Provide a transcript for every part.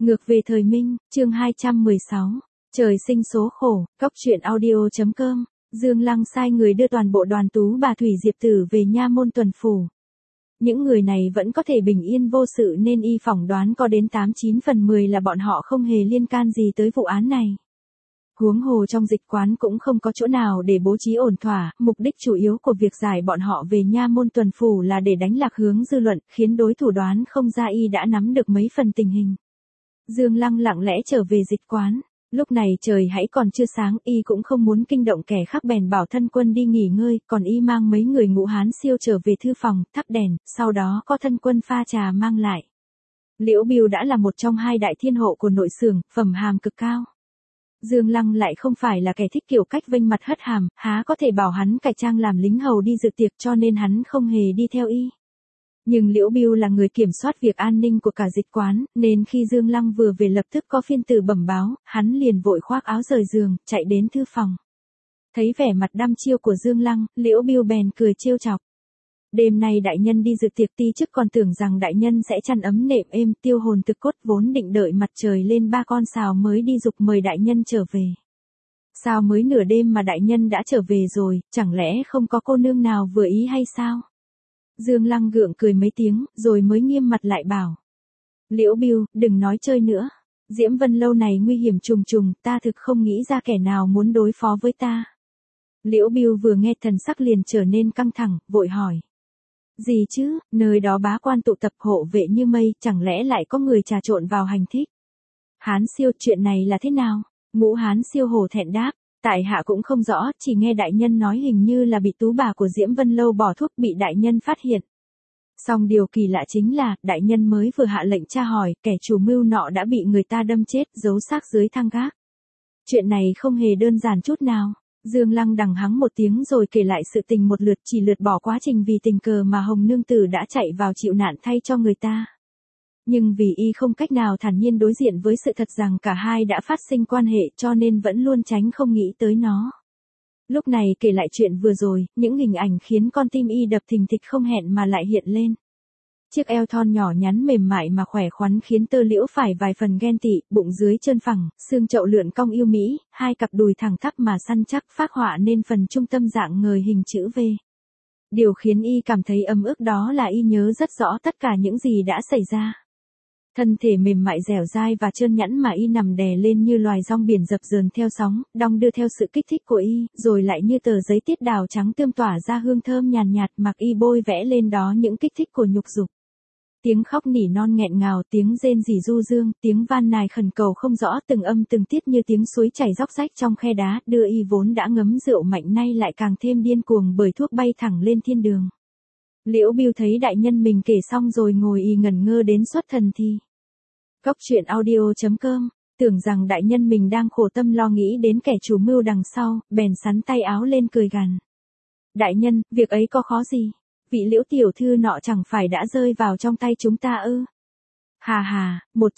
Ngược về thời Minh, chương 216. Trời sinh số khổ, cóc truyện audio.com. Dương Lăng sai người đưa toàn bộ đoàn Tú bà Thủy Diệp Tử về nha môn tuần phủ. Những người này vẫn có thể bình yên vô sự nên y phỏng đoán có đến 89 phần 10 là bọn họ không hề liên can gì tới vụ án này. Huống hồ trong dịch quán cũng không có chỗ nào để bố trí ổn thỏa, mục đích chủ yếu của việc giải bọn họ về nha môn tuần phủ là để đánh lạc hướng dư luận, khiến đối thủ đoán không ra y đã nắm được mấy phần tình hình. Dương Lăng lặng lẽ trở về dịch quán, lúc này trời hãy còn chưa sáng, y cũng không muốn kinh động kẻ khác bèn bảo thân quân đi nghỉ ngơi, còn y mang mấy người Ngũ Hán Siêu trở về thư phòng, thắp đèn, sau đó có thân quân pha trà mang lại. Liễu Bưu đã là một trong hai đại thiên hộ của nội xưởng, phẩm hàm cực cao. Dương Lăng lại không phải là kẻ thích kiểu cách vênh mặt hất hàm, há có thể bảo hắn cải trang làm lính hầu đi dự tiệc, cho nên hắn không hề đi theo y. Nhưng Liễu Bưu là người kiểm soát việc an ninh của cả dịch quán, nên khi Dương Lăng vừa về lập tức có phiên tử bẩm báo, hắn liền vội khoác áo rời giường, chạy đến thư phòng. Thấy vẻ mặt đăm chiêu của Dương Lăng, Liễu Bưu bèn cười trêu chọc. Đêm nay đại nhân đi dự tiệc, ti chức còn tưởng rằng đại nhân sẽ chăn ấm nệm êm, tiêu hồn thực cốt, vốn định đợi mặt trời lên 3 con sào mới đi giục mời đại nhân trở về. Sao mới nửa đêm mà đại nhân đã trở về rồi, chẳng lẽ không có cô nương nào vừa ý hay sao? Dương Lăng gượng cười mấy tiếng, rồi mới nghiêm mặt lại bảo. Liễu Bưu, đừng nói chơi nữa. Diễm Vân Lâu này nguy hiểm trùng trùng, ta thực không nghĩ ra kẻ nào muốn đối phó với ta. Liễu Bưu vừa nghe thần sắc liền trở nên căng thẳng, vội hỏi. Gì chứ, nơi đó bá quan tụ tập hộ vệ như mây, chẳng lẽ lại có người trà trộn vào hành thích? Hán Siêu, chuyện này là thế nào? Ngũ Hán Siêu hổ thẹn đáp. Tại hạ cũng không rõ, chỉ nghe đại nhân nói hình như là bị tú bà của Diễm Vân Lâu bỏ thuốc bị đại nhân phát hiện. Song điều kỳ lạ chính là, đại nhân mới vừa hạ lệnh tra hỏi, kẻ chủ mưu nọ đã bị người ta đâm chết, giấu xác dưới thang gác. Chuyện này không hề đơn giản chút nào. Dương Lăng đằng hắng một tiếng rồi kể lại sự tình một lượt, chỉ lượt bỏ quá trình vì tình cờ mà Hồng Nương Tử đã chạy vào chịu nạn thay cho người ta. Nhưng vì y không cách nào thản nhiên đối diện với sự thật rằng cả hai đã phát sinh quan hệ cho nên vẫn luôn tránh không nghĩ tới nó. Lúc này kể lại chuyện vừa rồi, những hình ảnh khiến con tim y đập thình thịch không hẹn mà lại hiện lên. Chiếc eo thon nhỏ nhắn mềm mại mà khỏe khoắn khiến Tơ Liễu phải vài phần ghen tị, bụng dưới trơn phẳng, xương chậu lượn cong yêu mỹ, hai cặp đùi thẳng tắp mà săn chắc phác họa nên phần trung tâm dạng ngời hình chữ V. Điều khiến y cảm thấy ấm ức đó là y nhớ rất rõ tất cả những gì đã xảy ra. Thân thể mềm mại dẻo dai và trơn nhẵn mà y nằm đè lên như loài rong biển dập dờn theo sóng, đong đưa theo sự kích thích của y, rồi lại như tờ giấy tiết đào trắng tươm tỏa ra hương thơm nhàn nhạt mặc y bôi vẽ lên đó những kích thích của nhục dục. Tiếng khóc nỉ non nghẹn ngào, tiếng rên rỉ du dương, tiếng van nài khẩn cầu không rõ từng âm từng tiết như tiếng suối chảy róc rách trong khe đá, đưa y vốn đã ngấm rượu mạnh nay lại càng thêm điên cuồng bởi thuốc bay thẳng lên thiên đường. Liễu Bưu thấy đại nhân mình kể xong rồi ngồi y ngẩn ngơ đến xuất thần thì. Cóc truyện audio.com, tưởng rằng đại nhân mình đang khổ tâm lo nghĩ đến kẻ chủ mưu đằng sau, bèn sắn tay áo lên cười gằn. Đại nhân, việc ấy có khó gì? Vị Liễu tiểu thư nọ chẳng phải đã rơi vào trong tay chúng ta ư? Hà hà,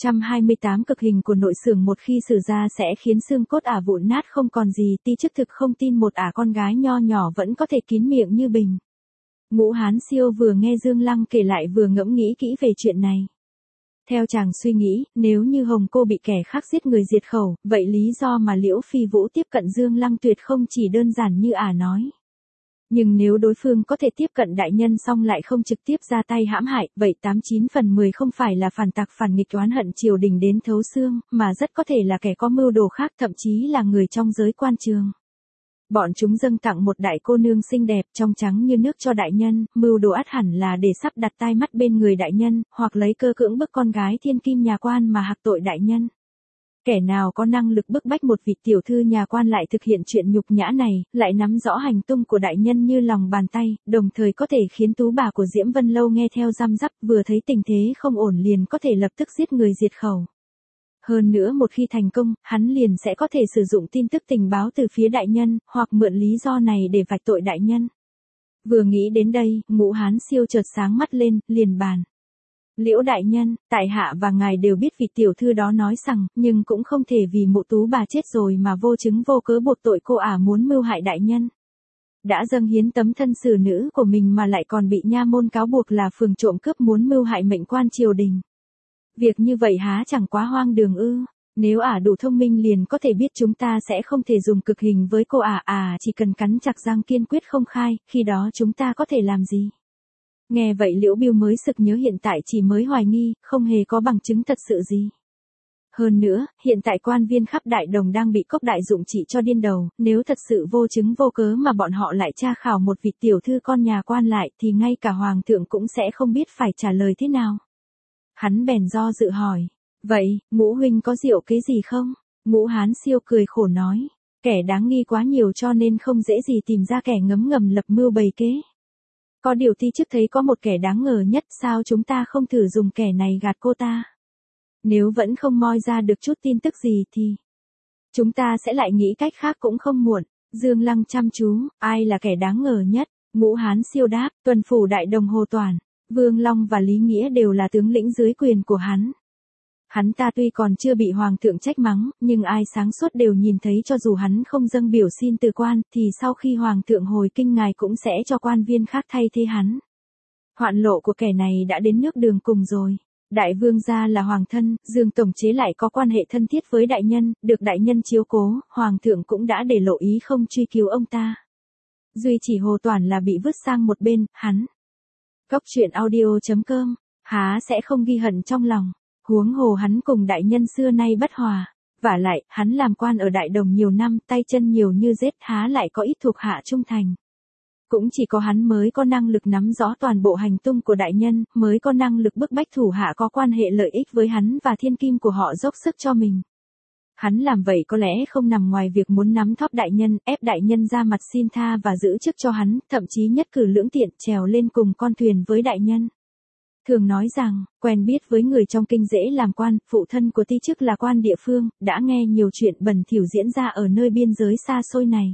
128 cực hình của nội xưởng một khi xử ra sẽ khiến xương cốt ả vụn nát không còn gì, ti chức thực không tin một ả con gái nho nhỏ vẫn có thể kín miệng như bình. Ngũ Hán Siêu vừa nghe Dương Lăng kể lại vừa ngẫm nghĩ kỹ về chuyện này. Theo chàng suy nghĩ, nếu như Hồng cô bị kẻ khác giết người diệt khẩu, vậy lý do mà Liễu Phi Vũ tiếp cận Dương Lăng tuyệt không chỉ đơn giản như ả nói. Nhưng nếu đối phương có thể tiếp cận đại nhân xong lại không trực tiếp ra tay hãm hại, vậy 89 phần 10 không phải là phản tặc phản nghịch oán hận triều đình đến thấu xương, mà rất có thể là kẻ có mưu đồ khác, thậm chí là người trong giới quan trường. Bọn chúng dâng tặng một đại cô nương xinh đẹp trong trắng như nước cho đại nhân, mưu đồ ắt hẳn là để sắp đặt tai mắt bên người đại nhân, hoặc lấy cơ cưỡng bức con gái thiên kim nhà quan mà hạc tội đại nhân. Kẻ nào có năng lực bức bách một vị tiểu thư nhà quan lại thực hiện chuyện nhục nhã này, lại nắm rõ hành tung của đại nhân như lòng bàn tay, đồng thời có thể khiến tú bà của Diễm Vân Lâu nghe theo răm rắp, vừa thấy tình thế không ổn liền có thể lập tức giết người diệt khẩu. Hơn nữa một khi thành công, hắn liền sẽ có thể sử dụng tin tức tình báo từ phía đại nhân, hoặc mượn lý do này để vạch tội đại nhân. Vừa nghĩ đến đây, Ngũ Hán Siêu chợt sáng mắt lên, liền bàn. Liễu đại nhân, tại hạ và ngài đều biết vị tiểu thư đó nói rằng, nhưng cũng không thể vì mụ tú bà chết rồi mà vô chứng vô cớ buộc tội cô ả muốn mưu hại đại nhân. Đã dâng hiến tấm thân xử nữ của mình mà lại còn bị nha môn cáo buộc là phường trộm cướp muốn mưu hại mệnh quan triều đình. Việc như vậy há chẳng quá hoang đường ư? Nếu ả đủ thông minh liền có thể biết chúng ta sẽ không thể dùng cực hình với cô ả, chỉ cần cắn chặt răng kiên quyết không khai, khi đó chúng ta có thể làm gì? Nghe vậy Liễu Biêu mới sực nhớ hiện tại chỉ mới hoài nghi, không hề có bằng chứng thật sự gì. Hơn nữa, hiện tại quan viên khắp Đại Đồng đang bị Cốc Đại Dụng trị cho điên đầu, nếu thật sự vô chứng vô cớ mà bọn họ lại tra khảo một vị tiểu thư con nhà quan lại thì ngay cả hoàng thượng cũng sẽ không biết phải trả lời thế nào. Hắn bèn do dự hỏi, vậy, Ngũ huynh có diệu kế gì không? Ngũ Hán Siêu cười khổ nói, kẻ đáng nghi quá nhiều cho nên không dễ gì tìm ra kẻ ngấm ngầm lập mưu bày kế. Có điều Ti chức thấy có một kẻ đáng ngờ nhất, sao chúng ta không thử dùng kẻ này gạt cô ta? Nếu vẫn không moi ra được chút tin tức gì thì chúng ta sẽ lại nghĩ cách khác cũng không muộn. Dương Lăng chăm chú, ai là kẻ đáng ngờ nhất? Ngũ Hán Siêu đáp, tuần phủ Đại Đồng Hồ Toản, Vương Long và Lý Nghĩa đều là tướng lĩnh dưới quyền của hắn. Hắn ta tuy còn chưa bị hoàng thượng trách mắng, nhưng ai sáng suốt đều nhìn thấy cho dù hắn không dâng biểu xin từ quan, thì sau khi hoàng thượng hồi kinh ngài cũng sẽ cho quan viên khác thay thế hắn. Hoạn lộ của kẻ này đã đến nước đường cùng rồi. Đại vương gia là hoàng thân, Dương tổng chế lại có quan hệ thân thiết với đại nhân, được đại nhân chiếu cố, hoàng thượng cũng đã để lộ ý không truy cứu ông ta. Duy chỉ Hồ Toản là bị vứt sang một bên, hắn. Cốc truyện audio.com, há sẽ không ghi hận trong lòng. Huống hồ hắn cùng đại nhân xưa nay bất hòa. Vả lại, hắn làm quan ở Đại Đồng nhiều năm, tay chân nhiều như rết, há lại có ít thuộc hạ trung thành. Cũng chỉ có hắn mới có năng lực nắm rõ toàn bộ hành tung của đại nhân, mới có năng lực bức bách thủ hạ có quan hệ lợi ích với hắn và thiên kim của họ dốc sức cho mình. Hắn làm vậy có lẽ không nằm ngoài việc muốn nắm thóp đại nhân, ép đại nhân ra mặt xin tha và giữ chức cho hắn, thậm chí nhất cử lưỡng tiện trèo lên cùng con thuyền với đại nhân. Thường nói rằng, quen biết với người trong kinh dễ làm quan, phụ thân của Ti chức là quan địa phương, đã nghe nhiều chuyện bẩn thỉu diễn ra ở nơi biên giới xa xôi này.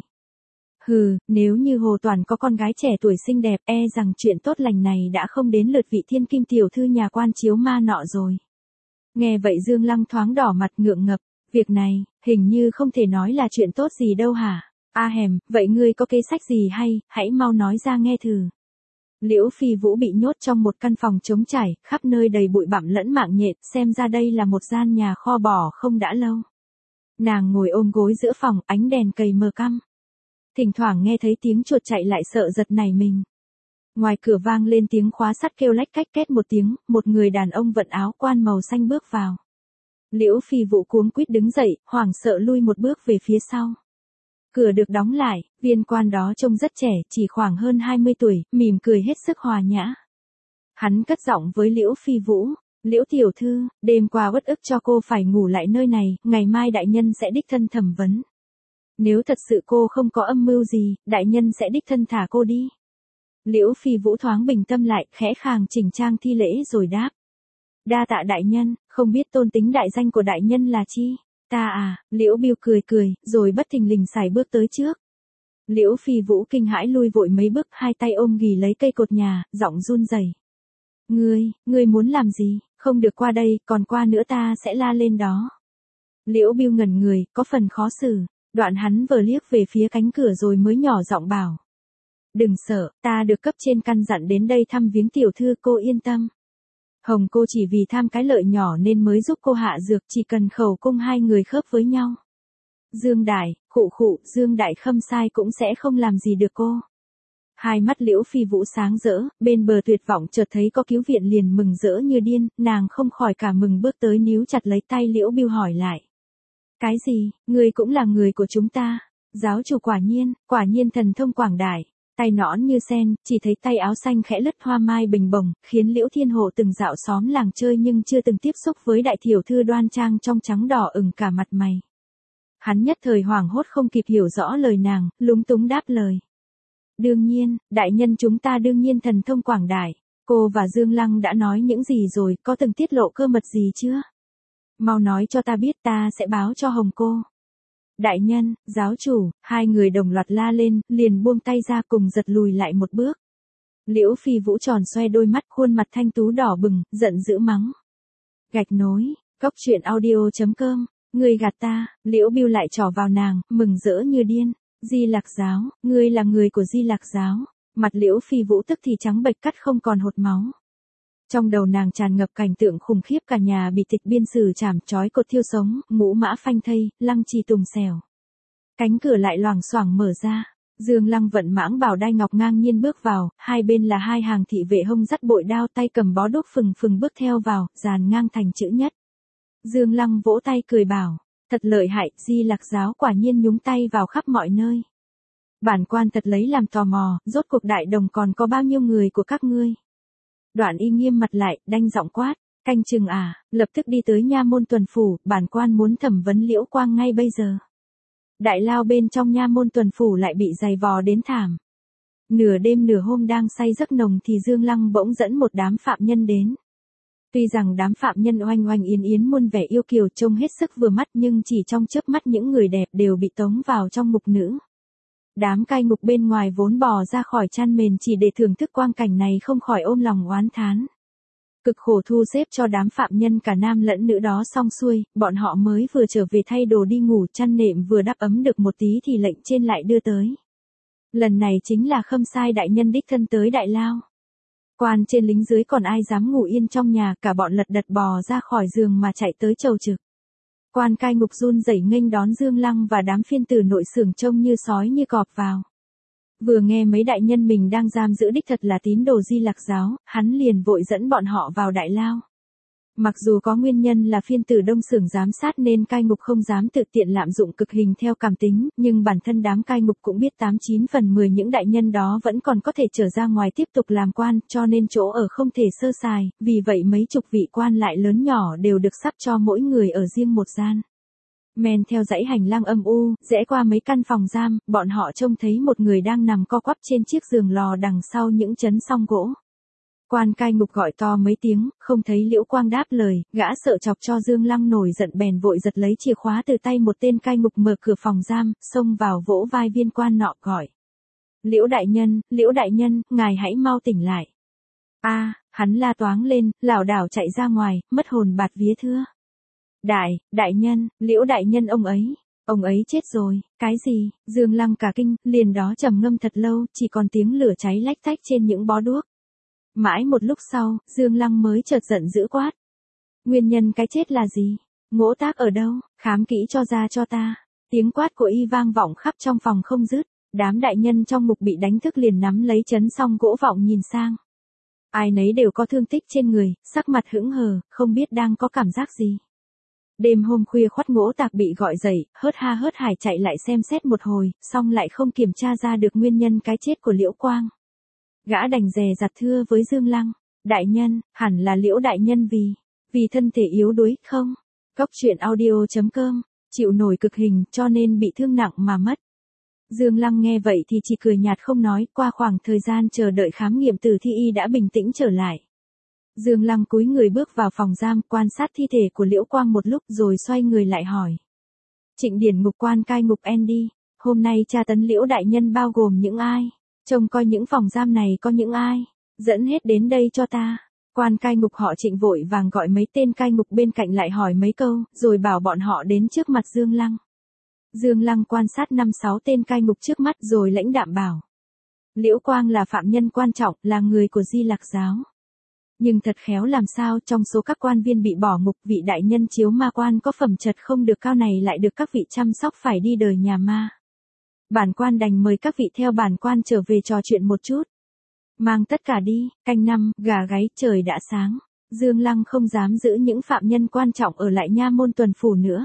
Hừ, nếu như Hồ Toản có con gái trẻ tuổi xinh đẹp, e rằng chuyện tốt lành này đã không đến lượt vị thiên kim tiểu thư nhà quan chiếu ma nọ rồi. Nghe vậy Dương Lăng thoáng đỏ mặt ngượng ngập, việc này, hình như không thể nói là chuyện tốt gì đâu hả? A hèm, vậy ngươi có kế sách gì hay, hãy mau nói ra nghe thử. Liễu Phi Vũ bị nhốt trong một căn phòng trống trải, khắp nơi đầy bụi bặm lẫn mạng nhện, xem ra đây là một gian nhà kho bỏ không đã lâu. Nàng ngồi ôm gối giữa phòng, ánh đèn cầy mờ căm. Thỉnh thoảng nghe thấy tiếng chuột chạy lại sợ giật nảy mình. Ngoài cửa vang lên tiếng khóa sắt kêu lách cách két một tiếng, một người đàn ông vận áo quan màu xanh bước vào. Liễu Phi Vũ cuống quýt đứng dậy, hoảng sợ lui một bước về phía sau. Cửa được đóng lại, viên quan đó trông rất trẻ, chỉ khoảng hơn 20 tuổi, mỉm cười hết sức hòa nhã. Hắn cất giọng với Liễu Phi Vũ, Liễu tiểu thư, đêm qua uất ức cho cô phải ngủ lại nơi này, ngày mai đại nhân sẽ đích thân thẩm vấn. Nếu thật sự cô không có âm mưu gì, đại nhân sẽ đích thân thả cô đi. Liễu Phi Vũ thoáng bình tâm lại, khẽ khàng chỉnh trang thi lễ rồi đáp. Đa tạ đại nhân, không biết tôn tính đại danh của đại nhân là chi? Ta à, Liễu Biêu cười cười, rồi bất thình lình sải bước tới trước. Liễu Phi Vũ kinh hãi lui vội mấy bước, hai tay ôm ghì lấy cây cột nhà, giọng run rẩy. Ngươi muốn làm gì? Không được qua đây, còn qua nữa ta sẽ la lên đó. Liễu Biêu ngẩn người, có phần khó xử. Đoạn hắn vờ liếc về phía cánh cửa rồi mới nhỏ giọng bảo. Đừng sợ, ta được cấp trên căn dặn đến đây thăm viếng tiểu thư, cô yên tâm. Hồng cô chỉ vì tham cái lợi nhỏ nên mới giúp cô hạ dược, chỉ cần khẩu cung hai người khớp với nhau. Dương Đại, Dương Đại khâm sai cũng sẽ không làm gì được cô. Hai mắt Liễu Phi Vũ sáng rỡ, bên bờ tuyệt vọng chợt thấy có cứu viện liền mừng rỡ như điên, nàng không khỏi cả mừng bước tới níu chặt lấy tay Liễu Biêu hỏi lại. Cái gì, ngươi cũng là người của chúng ta? Giáo chủ quả nhiên thần thông quảng đại, tay nõn như sen, chỉ thấy tay áo xanh khẽ lướt hoa mai bình bồng, khiến Liễu Thiên Hộ từng dạo xóm làng chơi nhưng chưa từng tiếp xúc với đại tiểu thư đoan trang trong trắng đỏ ửng cả mặt mày. Hắn nhất thời hoảng hốt không kịp hiểu rõ lời nàng, lúng túng đáp lời. Đương nhiên, đại nhân chúng ta đương nhiên thần thông quảng đại. Cô và Dương Lăng đã nói những gì rồi, có từng tiết lộ cơ mật gì chưa? Mau nói cho ta biết, ta sẽ báo cho Hồng cô. Đại nhân, giáo chủ, hai người đồng loạt la lên, liền buông tay ra cùng giật lùi lại một bước. Liễu Phi Vũ tròn xoe đôi mắt, khuôn mặt thanh tú đỏ bừng, giận dữ mắng. Gạch nối, Cốc truyện audio.com, ngươi gạt ta. Liễu Biêu lại trỏ vào nàng, mừng rỡ như điên. Di Lạc giáo, ngươi là người của Di Lạc giáo. Mặt Liễu Phi Vũ tức thì trắng bệch cắt không còn hột máu. Trong đầu nàng tràn ngập cảnh tượng khủng khiếp, cả nhà bị tịch biên xử trảm, trói cột thiêu sống, ngũ mã phanh thây, lăng trì tùng xẻo. Cánh cửa lại loảng xoảng mở ra. Dương Lăng vận mãng bảo đai ngọc ngang nhiên bước vào, hai bên là hai hàng thị vệ hông dắt bội đao, tay cầm bó đuốc phừng phừng bước theo vào, dàn ngang thành chữ nhất. Dương Lăng vỗ tay cười bảo, thật lợi hại, Di Lặc giáo quả nhiên nhúng tay vào khắp mọi nơi. Bản quan thật lấy làm tò mò, rốt cuộc đại đồng còn có bao nhiêu người của các ngươi? Đoạn Y nghiêm mặt lại, đanh giọng quát, canh chừng à, lập tức đi tới nha môn tuần phủ, bản quan muốn thẩm vấn Liễu Quang ngay bây giờ. Đại lao bên trong nha môn tuần phủ lại bị giày vò đến thảm. Nửa đêm nửa hôm đang say giấc nồng thì Dương Lăng bỗng dẫn một đám phạm nhân đến. Tuy rằng đám phạm nhân oanh oanh yến yến muôn vẻ yêu kiều trông hết sức vừa mắt, nhưng chỉ trong chớp mắt những người đẹp đều bị tống vào trong ngục nữ. Đám cai ngục bên ngoài vốn bò ra khỏi chăn mền chỉ để thưởng thức quang cảnh này không khỏi ôm lòng oán thán. Cực khổ thu xếp cho đám phạm nhân cả nam lẫn nữ đó xong xuôi, bọn họ mới vừa trở về thay đồ đi ngủ, chăn nệm vừa đắp ấm được một tí thì lệnh trên lại đưa tới. Lần này chính là Khâm Sai đại nhân đích thân tới đại lao. Quan trên lính dưới còn ai dám ngủ yên trong nhà, cả bọn lật đật bò ra khỏi giường mà chạy tới chầu trực. Quan cai ngục run rẩy nghênh đón Dương Lăng và đám phiên tử nội xưởng trông như sói như cọp vào. Vừa nghe mấy đại nhân mình đang giam giữ đích thật là tín đồ Di Lặc giáo, hắn liền vội dẫn bọn họ vào đại lao. Mặc dù có nguyên nhân là phiên tử đông xưởng giám sát nên cai ngục không dám tự tiện lạm dụng cực hình theo cảm tính, nhưng bản thân đám cai ngục cũng biết 89 phần 10 những đại nhân đó vẫn còn có thể trở ra ngoài tiếp tục làm quan, cho nên chỗ ở không thể sơ sài, vì vậy mấy chục vị quan lại lớn nhỏ đều được sắp cho mỗi người ở riêng một gian. Men theo dãy hành lang âm u, rẽ qua mấy căn phòng giam, bọn họ trông thấy một người đang nằm co quắp trên chiếc giường lò đằng sau những chấn song gỗ. Quan cai ngục gọi to mấy tiếng, không thấy Liễu Quang đáp lời, gã sợ chọc cho Dương Lăng nổi giận bèn vội giật lấy chìa khóa từ tay một tên cai ngục mở cửa phòng giam, xông vào vỗ vai viên quan nọ gọi. Liễu đại nhân, ngài hãy mau tỉnh lại. Hắn la toáng lên, lảo đảo chạy ra ngoài, mất hồn bạt vía thưa. Đại nhân, Liễu đại nhân ông ấy chết rồi, cái gì? Dương Lăng cả kinh, liền đó trầm ngâm thật lâu, chỉ còn tiếng lửa cháy lách tách trên những bó đuốc. Mãi một lúc sau, Dương Lăng mới chợt giận dữ quát. Nguyên nhân cái chết là gì? Ngỗ tác ở đâu? Khám kỹ cho ra cho ta. Tiếng quát của y vang vọng khắp trong phòng không dứt. Đám đại nhân trong ngục bị đánh thức liền nắm lấy chấn song gỗ vọng nhìn sang. Ai nấy đều có thương tích trên người, sắc mặt hững hờ, không biết đang có cảm giác gì. Đêm hôm khuya khoắt Ngỗ Tạc bị gọi dậy, hớt ha hớt hải chạy lại xem xét một hồi, xong lại không kiểm tra ra được nguyên nhân cái chết của Liễu Quang. Gã đành dè dặt thưa với Dương Lăng, đại nhân, hẳn là Liễu đại nhân vì thân thể yếu đuối không? Cóc truyện audio.com, chịu nổi cực hình cho nên bị thương nặng mà mất. Dương Lăng nghe vậy thì chỉ cười nhạt không nói, qua khoảng thời gian chờ đợi khám nghiệm tử thi y đã bình tĩnh trở lại. Dương Lăng cúi người bước vào phòng giam, quan sát thi thể của Liễu Quang một lúc rồi xoay người lại hỏi. Trịnh Điển ngục quan cai ngục Andy, hôm nay tra tấn Liễu đại nhân bao gồm những ai? Trông coi những phòng giam này có những ai? Dẫn hết đến đây cho ta. Quan cai ngục họ Trịnh vội vàng gọi mấy tên cai ngục bên cạnh lại hỏi mấy câu, rồi bảo bọn họ đến trước mặt Dương Lăng. Dương Lăng quan sát 5-6 tên cai ngục trước mắt rồi lãnh đạm bảo. Liễu Quang là phạm nhân quan trọng, là người của Di Lặc giáo. Nhưng thật khéo làm sao trong số các quan viên bị bỏ ngục, vị đại nhân chiếu ma quan có phẩm chất không được cao này lại được các vị chăm sóc phải đi đời nhà ma. Bản quan đành mời các vị theo bản quan trở về trò chuyện một chút. Mang tất cả đi, canh năm, gà gáy, trời đã sáng. Dương Lăng không dám giữ những phạm nhân quan trọng ở lại nha môn tuần phủ nữa.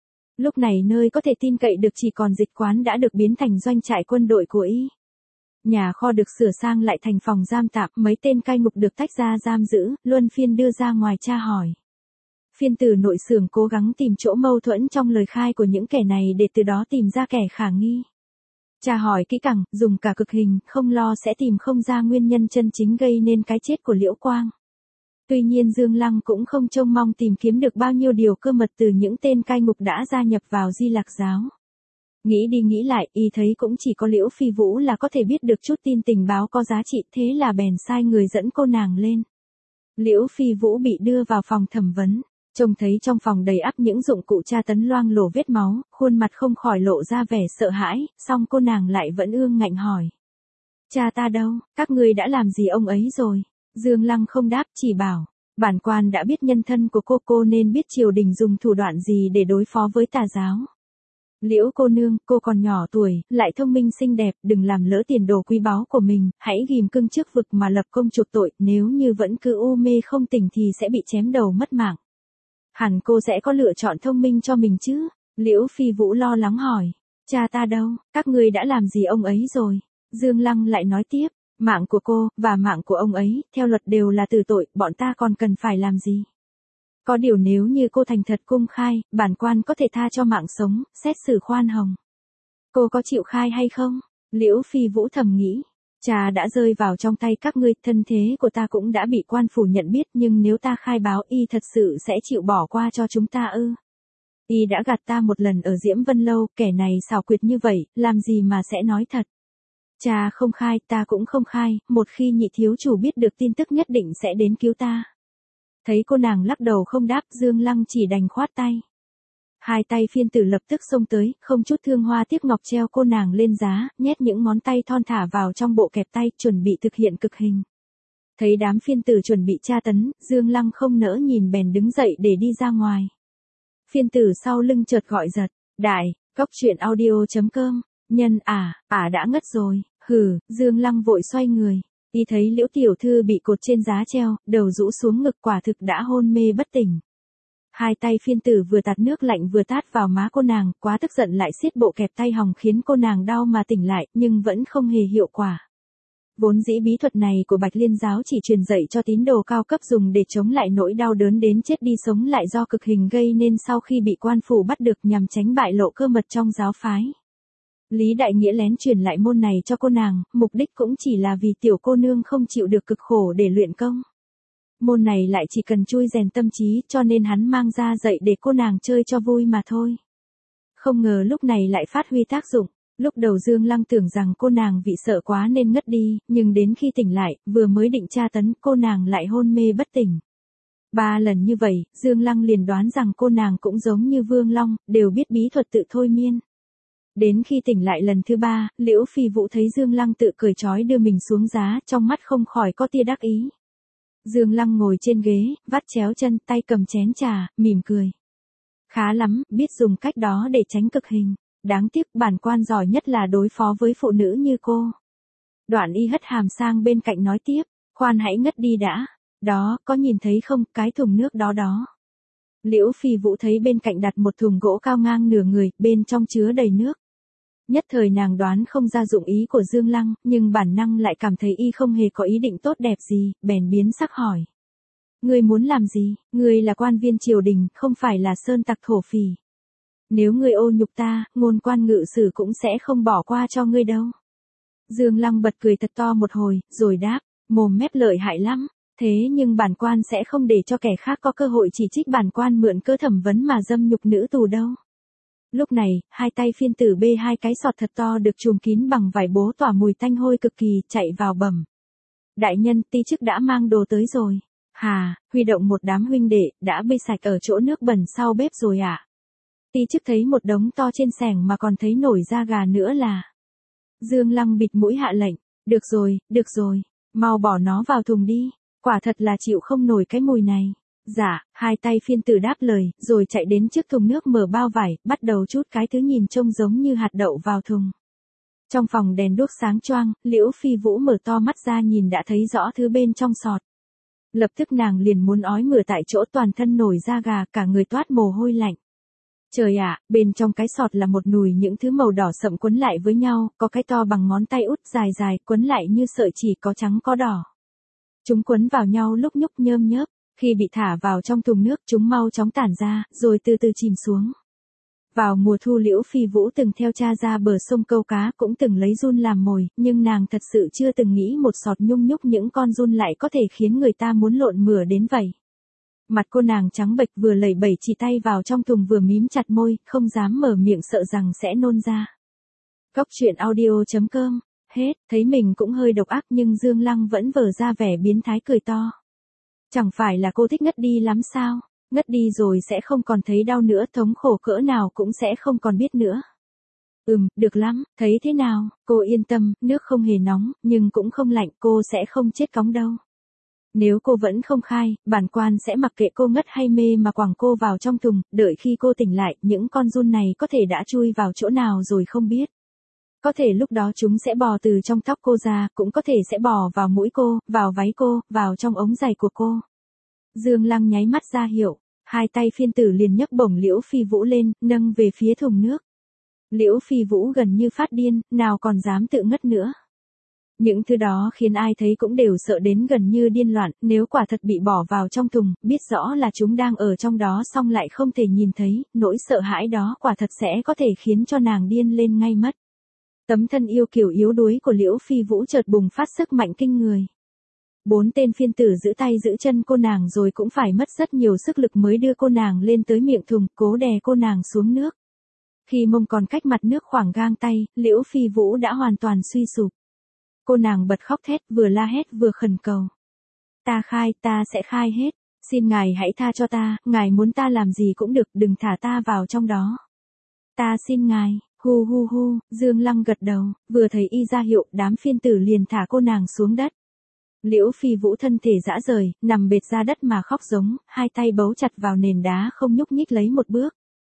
Lúc này nơi có thể tin cậy được chỉ còn dịch quán đã được biến thành doanh trại quân đội của y. Nhà kho được sửa sang lại thành phòng giam tạm, mấy tên cai ngục được tách ra giam giữ, luân phiên đưa ra ngoài tra hỏi. Phiên tử nội xưởng cố gắng tìm chỗ mâu thuẫn trong lời khai của những kẻ này để từ đó tìm ra kẻ khả nghi. Tra hỏi kỹ càng, dùng cả cực hình, không lo sẽ tìm không ra nguyên nhân chân chính gây nên cái chết của Liễu Quang. Tuy nhiên Dương Lăng cũng không trông mong tìm kiếm được bao nhiêu điều cơ mật từ những tên cai ngục đã gia nhập vào Di Lặc giáo. Nghĩ đi nghĩ lại, y thấy cũng chỉ có Liễu Phi Vũ là có thể biết được chút tin tình báo có giá trị, thế là bèn sai người dẫn cô nàng lên. Liễu Phi Vũ bị đưa vào phòng thẩm vấn, trông thấy trong phòng đầy ắp những dụng cụ tra tấn loang lổ vết máu, khuôn mặt không khỏi lộ ra vẻ sợ hãi, song cô nàng lại vẫn ương ngạnh hỏi. Cha ta đâu, các ngươi đã làm gì ông ấy rồi? Dương Lăng không đáp, chỉ bảo. Bản quan đã biết nhân thân của cô nên biết triều đình dùng thủ đoạn gì để đối phó với tà giáo. Liễu cô nương, cô còn nhỏ tuổi, lại thông minh xinh đẹp, đừng làm lỡ tiền đồ quý báu của mình, hãy ghim cưng trước vực mà lập công chuộc tội, nếu như vẫn cứ u mê không tỉnh thì sẽ bị chém đầu mất mạng. Hẳn cô sẽ có lựa chọn thông minh cho mình chứ? Liễu Phi Vũ lo lắng hỏi. Cha ta đâu, các ngươi đã làm gì ông ấy rồi? Dương Lăng lại nói tiếp, mạng của cô, và mạng của ông ấy, theo luật đều là tử tội, bọn ta còn cần phải làm gì? Có điều nếu như cô thành thật cung khai, bản quan có thể tha cho mạng sống, xét xử khoan hồng. Cô có chịu khai hay không? Liễu Phi Vũ thầm nghĩ. Cha đã rơi vào trong tay các ngươi, thân thế của ta cũng đã bị quan phủ nhận biết, nhưng nếu ta khai báo y thật sự sẽ chịu bỏ qua cho chúng ta ư? Y đã gạt ta một lần ở Diễm Vân Lâu, kẻ này xảo quyệt như vậy, làm gì mà sẽ nói thật. Cha không khai, ta cũng không khai, một khi nhị thiếu chủ biết được tin tức nhất định sẽ đến cứu ta. Thấy cô nàng lắc đầu không đáp, Dương Lăng chỉ đành khoát tay. Hai tay phiên tử lập tức xông tới, không chút thương hoa tiếc ngọc treo cô nàng lên giá, nhét những ngón tay thon thả vào trong bộ kẹp tay, chuẩn bị thực hiện cực hình. Thấy đám phiên tử chuẩn bị tra tấn, Dương Lăng không nỡ nhìn bèn đứng dậy để đi ra ngoài. Phiên tử sau lưng chợt gọi giật, đại, góc truyện audio.com, nhân đã ngất rồi, hừ, Dương Lăng vội xoay người. Y thấy Liễu tiểu thư bị cột trên giá treo, đầu rũ xuống ngực, quả thực đã hôn mê bất tỉnh. Hai tay phiên tử vừa tạt nước lạnh vừa tát vào má cô nàng, quá tức giận lại siết bộ kẹp tay hòng khiến cô nàng đau mà tỉnh lại, nhưng vẫn không hề hiệu quả. Vốn dĩ bí thuật này của Bạch Liên giáo chỉ truyền dạy cho tín đồ cao cấp dùng để chống lại nỗi đau đớn đến chết đi sống lại do cực hình gây nên sau khi bị quan phủ bắt được nhằm tránh bại lộ cơ mật trong giáo phái. Lý Đại Nghĩa lén truyền lại môn này cho cô nàng, mục đích cũng chỉ là vì tiểu cô nương không chịu được cực khổ để luyện công. Môn này lại chỉ cần chui rèn tâm trí, cho nên hắn mang ra dạy để cô nàng chơi cho vui mà thôi. Không ngờ lúc này lại phát huy tác dụng. Lúc đầu Dương Lăng tưởng rằng cô nàng bị sợ quá nên ngất đi, nhưng đến khi tỉnh lại, vừa mới định tra tấn, cô nàng lại hôn mê bất tỉnh. 3 lần như vậy, Dương Lăng liền đoán rằng cô nàng cũng giống như Vương Long, đều biết bí thuật tự thôi miên. Đến khi tỉnh lại lần thứ 3, Liễu Phi Vũ thấy Dương Lăng tự cởi trói đưa mình xuống giá, trong mắt không khỏi có tia đắc ý. Dương Lăng ngồi trên ghế, vắt chéo chân, tay cầm chén trà, mỉm cười. Khá lắm, biết dùng cách đó để tránh cực hình. Đáng tiếc bản quan giỏi nhất là đối phó với phụ nữ như cô. Đoạn Y hất hàm sang bên cạnh nói tiếp, khoan hãy ngất đi đã. Đó, có nhìn thấy không, cái thùng nước đó đó. Liễu Phi Vũ thấy bên cạnh đặt một thùng gỗ cao ngang nửa người, bên trong chứa đầy nước. Nhất thời nàng đoán không ra dụng ý của Dương Lăng, nhưng bản năng lại cảm thấy y không hề có ý định tốt đẹp gì, bèn biến sắc hỏi. Ngươi muốn làm gì? Ngươi là quan viên triều đình, không phải là sơn tặc thổ phỉ. Nếu ngươi ô nhục ta, ngôn quan ngự sử cũng sẽ không bỏ qua cho ngươi đâu. Dương Lăng bật cười thật to một hồi, rồi đáp, mồm mép lợi hại lắm, thế nhưng bản quan sẽ không để cho kẻ khác có cơ hội chỉ trích bản quan mượn cơ thẩm vấn mà dâm nhục nữ tù đâu. Lúc này, hai tay phiên tử bê hai cái sọt thật to được trùm kín bằng vải bố tỏa mùi tanh hôi cực kỳ, chạy vào bẩm. Đại nhân, ti chức đã mang đồ tới rồi. Hà, huy động một đám huynh đệ, đã bê sạch ở chỗ nước bẩn sau bếp rồi ạ. Ti chức thấy một đống to trên xẻng mà còn thấy nổi da gà nữa là. Dương Lăng bịt mũi hạ lệnh, được rồi, mau bỏ nó vào thùng đi, quả thật là chịu không nổi cái mùi này. Dạ, hai tay phiên tử đáp lời, rồi chạy đến trước thùng nước mở bao vải, bắt đầu trút cái thứ nhìn trông giống như hạt đậu vào thùng. Trong phòng đèn đuốc sáng choang, Liễu Phi Vũ mở to mắt ra nhìn đã thấy rõ thứ bên trong sọt. Lập tức nàng liền muốn ói mửa tại chỗ, toàn thân nổi da gà, cả người toát mồ hôi lạnh. Trời ạ, bên trong cái sọt là một nùi những thứ màu đỏ sậm quấn lại với nhau, có cái to bằng ngón tay út dài dài, quấn lại như sợi chỉ, có trắng có đỏ. Chúng quấn vào nhau lúc nhúc nhơm nhớp, khi bị thả vào trong thùng nước chúng mau chóng tản ra, rồi từ từ chìm xuống. Vào mùa thu Liễu Phi Vũ từng theo cha ra bờ sông câu cá, cũng từng lấy giun làm mồi, nhưng nàng thật sự chưa từng nghĩ một sọt nhung nhúc những con giun lại có thể khiến người ta muốn lộn mửa đến vậy. Mặt cô nàng trắng bệch, vừa lẩy bẩy chỉ tay vào trong thùng vừa mím chặt môi, không dám mở miệng sợ rằng sẽ nôn ra. Góc truyện audio.com, hết, thấy mình cũng hơi độc ác nhưng Dương Lăng vẫn vờ ra vẻ biến thái cười to. Chẳng phải là cô thích ngất đi lắm sao? Ngất đi rồi sẽ không còn thấy đau nữa, thống khổ cỡ nào cũng sẽ không còn biết nữa. Được lắm, thấy thế nào, cô yên tâm, nước không hề nóng, nhưng cũng không lạnh, cô sẽ không chết cóng đâu. Nếu cô vẫn không khai, bản quan sẽ mặc kệ cô ngất hay mê mà quẳng cô vào trong thùng, đợi khi cô tỉnh lại, những con giun này có thể đã chui vào chỗ nào rồi không biết. Có thể lúc đó chúng sẽ bò từ trong tóc cô ra, cũng có thể sẽ bò vào mũi cô, vào váy cô, vào trong ống giày của cô. Dương Lăng nháy mắt ra hiệu, hai tay phiên tử liền nhấc bổng Liễu Phi Vũ lên, nâng về phía thùng nước. Liễu Phi Vũ gần như phát điên, nào còn dám tự ngất nữa. Những thứ đó khiến ai thấy cũng đều sợ đến gần như điên loạn, nếu quả thật bị bỏ vào trong thùng, biết rõ là chúng đang ở trong đó xong lại không thể nhìn thấy, nỗi sợ hãi đó quả thật sẽ có thể khiến cho nàng điên lên ngay mất. Tấm thân yêu kiều yếu đuối của Liễu Phi Vũ chợt bùng phát sức mạnh kinh người. 4 tên phiên tử giữ tay giữ chân cô nàng rồi cũng phải mất rất nhiều sức lực mới đưa cô nàng lên tới miệng thùng, cố đè cô nàng xuống nước. Khi mông còn cách mặt nước khoảng gang tay, Liễu Phi Vũ đã hoàn toàn suy sụp. Cô nàng bật khóc thét, vừa la hét vừa khẩn cầu. Ta sẽ khai hết. Xin ngài hãy tha cho ta, ngài muốn ta làm gì cũng được, đừng thả ta vào trong đó. Ta xin ngài, hu hu hu, Dương Lăng gật đầu, vừa thấy y ra hiệu, đám phiên tử liền thả cô nàng xuống đất. Liễu Phi Vũ thân thể rã rời, nằm bệt ra đất mà khóc giống, hai tay bấu chặt vào nền đá không nhúc nhích lấy một bước.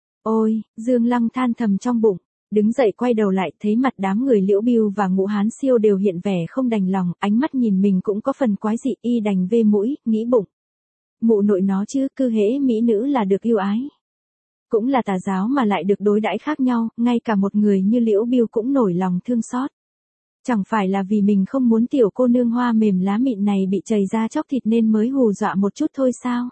Ôi, Dương Lăng than thầm trong bụng. Đứng dậy quay đầu lại thấy mặt đám người Liễu Bưu và Ngũ Hán Siêu đều hiện vẻ không đành lòng, ánh mắt nhìn mình cũng có phần quái dị, y đành vê mũi, nghĩ bụng. Mụ nội nó chứ, cứ hễ mỹ nữ là được yêu ái. Cũng là tà giáo mà lại được đối đãi khác nhau, ngay cả một người như Liễu Bưu cũng nổi lòng thương xót. Chẳng phải là vì mình không muốn tiểu cô nương hoa mềm lá mịn này bị chầy ra chóc thịt nên mới hù dọa một chút thôi sao?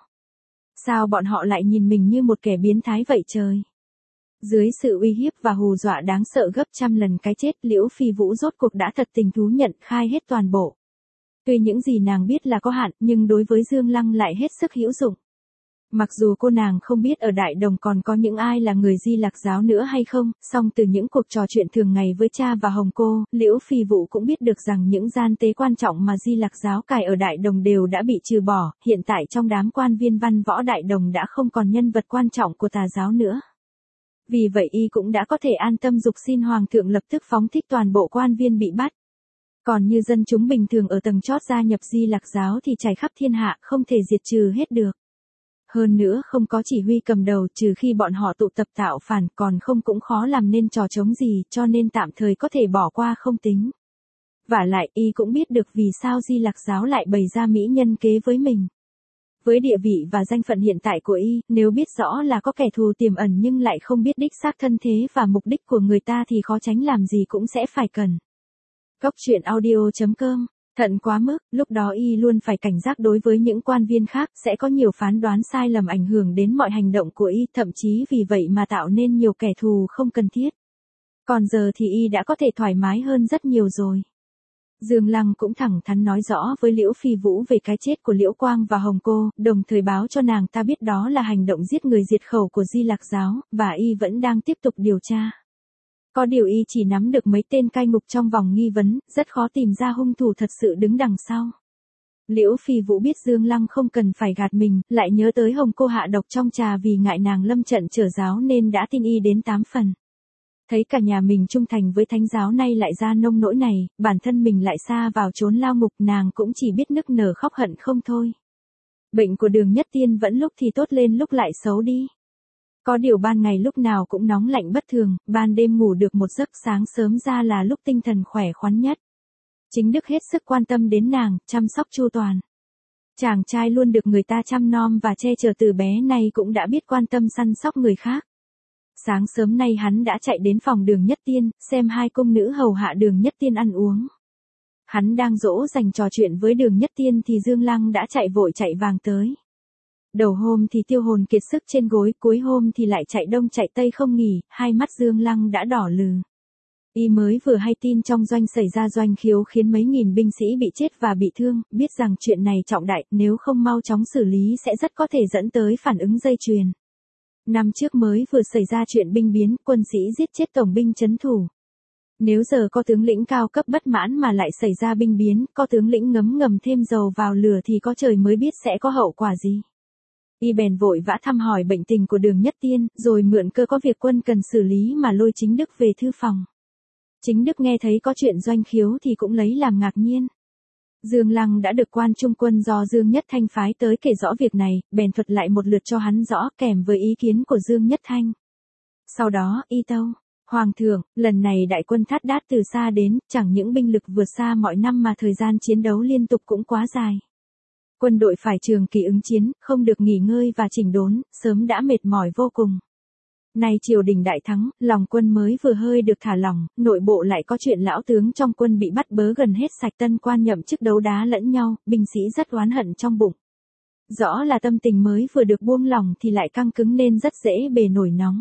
Sao bọn họ lại nhìn mình như một kẻ biến thái vậy trời? Dưới sự uy hiếp và hù dọa đáng sợ gấp trăm lần cái chết, Liễu Phi Vũ rốt cuộc đã thật tình thú nhận khai hết toàn bộ. Tuy những gì nàng biết là có hạn, nhưng đối với Dương Lăng lại hết sức hữu dụng. Mặc dù cô nàng không biết ở Đại Đồng còn có những ai là người Di Lặc giáo nữa hay không, song từ những cuộc trò chuyện thường ngày với cha và Hồng Cô, Liễu Phi Vũ cũng biết được rằng những gian tế quan trọng mà Di Lặc giáo cài ở Đại Đồng đều đã bị trừ bỏ, hiện tại trong đám quan viên văn võ Đại Đồng đã không còn nhân vật quan trọng của tà giáo nữa. Vì vậy y cũng đã có thể an tâm dục xin Hoàng thượng lập tức phóng thích toàn bộ quan viên bị bắt. Còn như dân chúng bình thường ở tầng chót gia nhập Di Lặc giáo thì trải khắp thiên hạ, không thể diệt trừ hết được. Hơn nữa không có chỉ huy cầm đầu, trừ khi bọn họ tụ tập tạo phản, còn không cũng khó làm nên trò trống gì, cho nên tạm thời có thể bỏ qua không tính. Vả lại y cũng biết được vì sao Di Lặc giáo lại bày ra mỹ nhân kế với mình. Với địa vị và danh phận hiện tại của y, nếu biết rõ là có kẻ thù tiềm ẩn nhưng lại không biết đích xác thân thế và mục đích của người ta thì khó tránh làm gì cũng sẽ phải cần. Góc truyện audio.com. Thận quá mức, lúc đó y luôn phải cảnh giác đối với những quan viên khác, sẽ có nhiều phán đoán sai lầm ảnh hưởng đến mọi hành động của y, thậm chí vì vậy mà tạo nên nhiều kẻ thù không cần thiết. Còn giờ thì y đã có thể thoải mái hơn rất nhiều rồi. Dương Lăng cũng thẳng thắn nói rõ với Liễu Phi Vũ về cái chết của Liễu Quang và Hồng Cô, đồng thời báo cho nàng ta biết đó là hành động giết người diệt khẩu của Di Lặc giáo, và y vẫn đang tiếp tục điều tra. Có điều y chỉ nắm được mấy tên cai ngục trong vòng nghi vấn, rất khó tìm ra hung thủ thật sự đứng đằng sau. Liễu Phi Vũ biết Dương Lăng không cần phải gạt mình, lại nhớ tới Hồng Cô hạ độc trong trà vì ngại nàng lâm trận trở giáo nên đã tin y đến 8 phần. Thấy cả nhà mình trung thành với thánh giáo nay lại ra nông nỗi này, bản thân mình lại xa vào chốn lao ngục, nàng cũng chỉ biết nức nở khóc hận không thôi. Bệnh của Đường Nhất Tiên vẫn lúc thì tốt lên lúc lại xấu đi. Có điều ban ngày lúc nào cũng nóng lạnh bất thường, ban đêm ngủ được một giấc sáng sớm ra là lúc tinh thần khỏe khoắn nhất. Chính Đức hết sức quan tâm đến nàng, chăm sóc chu toàn. Chàng trai luôn được người ta chăm nom và che chở từ bé nay cũng đã biết quan tâm săn sóc người khác. Sáng sớm nay hắn đã chạy đến phòng Đường Nhất Tiên, xem hai cung nữ hầu hạ Đường Nhất Tiên ăn uống. Hắn đang dỗ dành trò chuyện với Đường Nhất Tiên thì Dương Lăng đã chạy vội chạy vàng tới. Đầu hôm thì tiêu hồn kiệt sức trên gối, cuối hôm thì lại chạy đông chạy tây không nghỉ, hai mắt Dương Lăng đã đỏ lừ. Y mới vừa hay tin trong doanh xảy ra doanh khiếu khiến mấy nghìn binh sĩ bị chết và bị thương, biết rằng chuyện này trọng đại, nếu không mau chóng xử lý sẽ rất có thể dẫn tới phản ứng dây chuyền. Năm trước mới vừa xảy ra chuyện binh biến, quân sĩ giết chết tổng binh trấn thủ. Nếu giờ có tướng lĩnh cao cấp bất mãn mà lại xảy ra binh biến, có tướng lĩnh ngấm ngầm thêm dầu vào lửa thì có trời mới biết sẽ có hậu quả gì. Y bèn vội vã thăm hỏi bệnh tình của Đường Nhất Tiên, rồi mượn cơ có việc quân cần xử lý mà lôi Chính Đức về thư phòng. Chính Đức nghe thấy có chuyện doanh khiếu thì cũng lấy làm ngạc nhiên. Dương Lăng đã được quan trung quân do Dương Nhất Thanh phái tới kể rõ việc này, bèn thuật lại một lượt cho hắn rõ kèm với ý kiến của Dương Nhất Thanh. Sau đó, y tâu. Hoàng thượng, lần này đại quân Thát Đát từ xa đến, chẳng những binh lực vượt xa mọi năm mà thời gian chiến đấu liên tục cũng quá dài. Quân đội phải trường kỳ ứng chiến, không được nghỉ ngơi và chỉnh đốn, sớm đã mệt mỏi vô cùng. Nay triều đình đại thắng, lòng quân mới vừa hơi được thả lỏng, nội bộ lại có chuyện lão tướng trong quân bị bắt bớ gần hết sạch, tân quan nhậm chức đấu đá lẫn nhau, binh sĩ rất oán hận trong bụng. Rõ là tâm tình mới vừa được buông lỏng thì lại căng cứng nên rất dễ bề nổi nóng.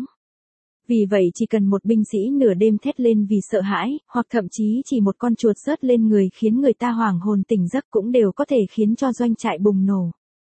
Vì vậy chỉ cần một binh sĩ nửa đêm thét lên vì sợ hãi, hoặc thậm chí chỉ một con chuột rớt lên người khiến người ta hoảng hồn tỉnh giấc cũng đều có thể khiến cho doanh trại bùng nổ.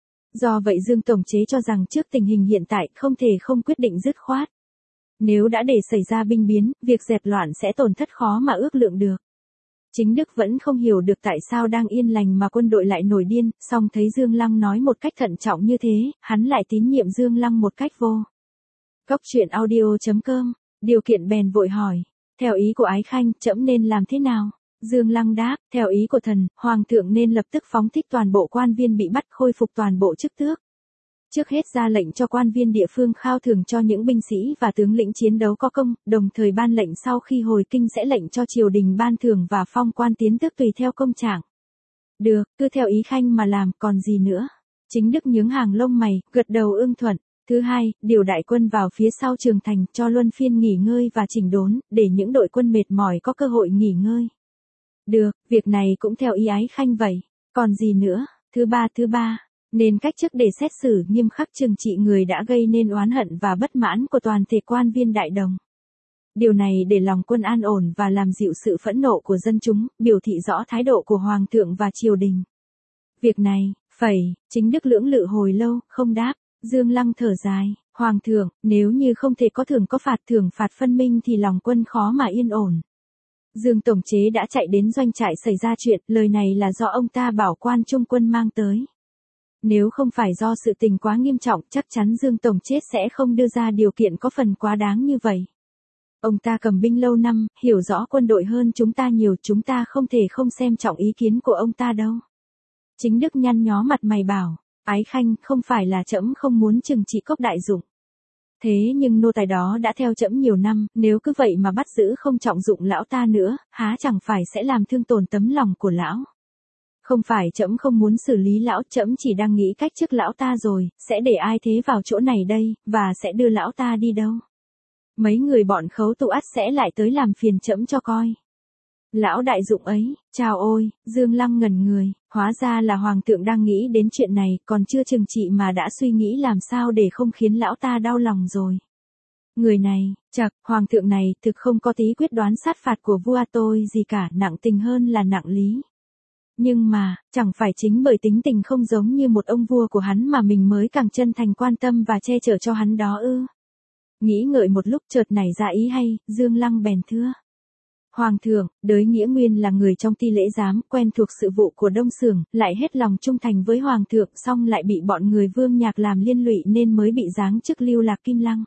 Do vậy Dương Tổng Chế cho rằng trước tình hình hiện tại không thể không quyết định dứt khoát. Nếu đã để xảy ra binh biến, việc dẹp loạn sẽ tổn thất khó mà ước lượng được. Chính Đức vẫn không hiểu được tại sao đang yên lành mà quân đội lại nổi điên, song thấy Dương Lăng nói một cách thận trọng như thế, hắn lại tín nhiệm Dương Lăng một cách vô. Cốc truyện audio.com, điều kiện bèn vội hỏi, theo ý của Ái Khanh, trẫm nên làm thế nào? Dương Lăng đáp, theo ý của thần, Hoàng thượng nên lập tức phóng thích toàn bộ quan viên bị bắt, khôi phục toàn bộ chức tước. Trước hết ra lệnh cho quan viên địa phương khao thưởng cho những binh sĩ và tướng lĩnh chiến đấu có công, đồng thời ban lệnh sau khi hồi kinh sẽ lệnh cho triều đình ban thưởng và phong quan tiến tước tùy theo công trạng. Được, cứ theo ý Khanh mà làm, còn gì nữa? Chính Đức nhướng hàng lông mày, gật đầu ưng thuận. Thứ hai, điều đại quân vào phía sau Trường Thành cho luân phiên nghỉ ngơi và chỉnh đốn, để những đội quân mệt mỏi có cơ hội nghỉ ngơi. Được, việc này cũng theo ý Ái Khanh vậy. Còn gì nữa? Thứ ba, nên cách chức để xét xử nghiêm khắc trừng trị người đã gây nên oán hận và bất mãn của toàn thể quan viên đại đồng. Điều này để lòng quân an ổn và làm dịu sự phẫn nộ của dân chúng, biểu thị rõ thái độ của Hoàng thượng và triều đình. Việc này, Chính Đức lưỡng lự hồi lâu, không đáp. Dương Lăng thở dài, Hoàng thượng, nếu như không thể có thưởng phạt phân minh thì lòng quân khó mà yên ổn. Dương Tổng Chế đã chạy đến doanh trại xảy ra chuyện, lời này là do ông ta bảo quan trung quân mang tới. Nếu không phải do sự tình quá nghiêm trọng, chắc chắn Dương Tổng Chế sẽ không đưa ra điều kiện có phần quá đáng như vậy. Ông ta cầm binh lâu năm, hiểu rõ quân đội hơn chúng ta nhiều, chúng ta không thể không xem trọng ý kiến của ông ta đâu. Chính Đức nhăn nhó mặt mày bảo, Ái Khanh, không phải là trẫm không muốn trừng trị Cốc đại dụng. Thế nhưng nô tài đó đã theo trẫm nhiều năm, nếu cứ vậy mà bắt giữ không trọng dụng lão ta nữa, há chẳng phải sẽ làm thương tổn tấm lòng của lão. Không phải trẫm không muốn xử lý lão, trẫm chỉ đang nghĩ cách trước lão ta rồi, sẽ để ai thế vào chỗ này đây, và sẽ đưa lão ta đi đâu. Mấy người bọn khấu tụ ắt sẽ lại tới làm phiền trẫm cho coi. Lão đại dụng ấy, chào ôi, Dương Lăng ngẩn người, hóa ra là Hoàng thượng đang nghĩ đến chuyện này, còn chưa trừng trị mà đã suy nghĩ làm sao để không khiến lão ta đau lòng rồi. Người này, Hoàng thượng này thực không có tí quyết đoán sát phạt của vua tôi gì cả, nặng tình hơn là nặng lý. Nhưng mà, chẳng phải chính bởi tính tình không giống như một ông vua của hắn mà mình mới càng chân thành quan tâm và che chở cho hắn đó ư. Nghĩ ngợi một lúc chợt nảy ra ý hay, Dương Lăng bèn thưa. Hoàng thượng, đới Nghĩa Nguyên là người trong Ti Lễ Giám, quen thuộc sự vụ của Đông Xưởng, lại hết lòng trung thành với Hoàng thượng, song lại bị bọn người Vương Nhạc làm liên lụy nên mới bị giáng chức lưu lạc Kim Lăng.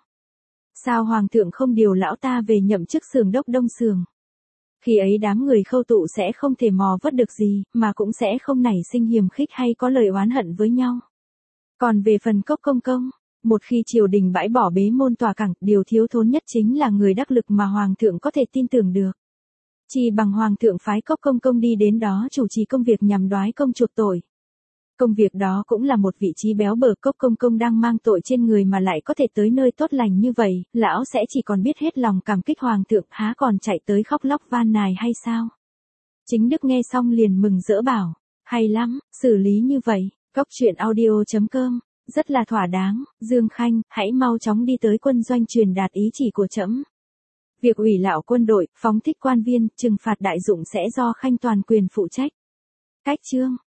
Sao Hoàng thượng không điều lão ta về nhậm chức Xưởng đốc Đông Xưởng? Khi ấy đám người khâu tụ sẽ không thể mò vớt được gì, mà cũng sẽ không nảy sinh hiềm khích hay có lời oán hận với nhau. Còn về phần Cốc công công, một khi triều đình bãi bỏ bế môn tòa cảng, điều thiếu thốn nhất chính là người đắc lực mà Hoàng thượng có thể tin tưởng được. Chỉ bằng Hoàng thượng phái Cốc công công đi đến đó chủ trì công việc nhằm đoái công chuộc tội. Công việc đó cũng là một vị trí béo bở, Cốc công công đang mang tội trên người mà lại có thể tới nơi tốt lành như vậy, lão sẽ chỉ còn biết hết lòng cảm kích Hoàng thượng, há còn chạy tới khóc lóc van nài hay sao? Chính Đức nghe xong liền mừng rỡ bảo, hay lắm, xử lý như vậy, Cốc truyện audio.com, rất là thỏa đáng, Dương Khanh, hãy mau chóng đi tới quân doanh truyền đạt ý chỉ của trẫm. Việc ủy lạo quân đội, phóng thích quan viên, trừng phạt đại dụng sẽ do Khanh toàn quyền phụ trách. Cách chương